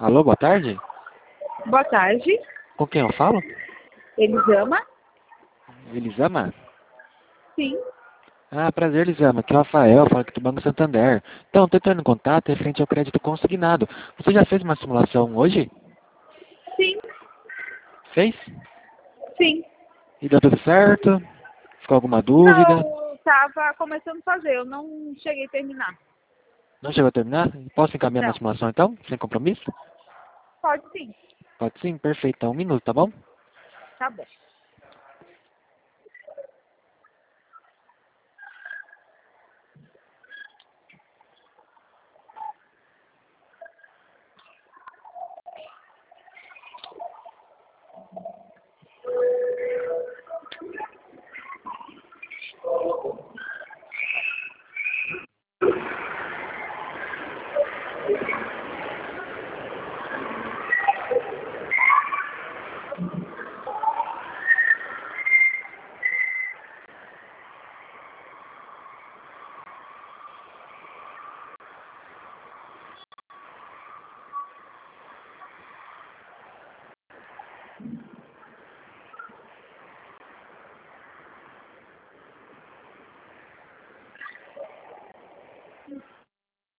Alô, boa tarde? Boa tarde. Com quem eu falo? Elisama? Elisama? Sim. Ah, prazer, Elisama. Aqui é o Rafael, falo aqui do Banco Santander. Então, tô entrando em contato referente ao crédito consignado. Você já fez uma simulação hoje? Sim. Fez? Sim. E deu tudo certo? Ficou alguma dúvida? Não, tava começando a fazer, eu não cheguei a terminar. Não chegou a terminar? Posso encaminhar minha Não. simulação então? Sem compromisso? Pode sim. Pode sim? Perfeito. Então, 1 minuto, tá bom? Tá bom.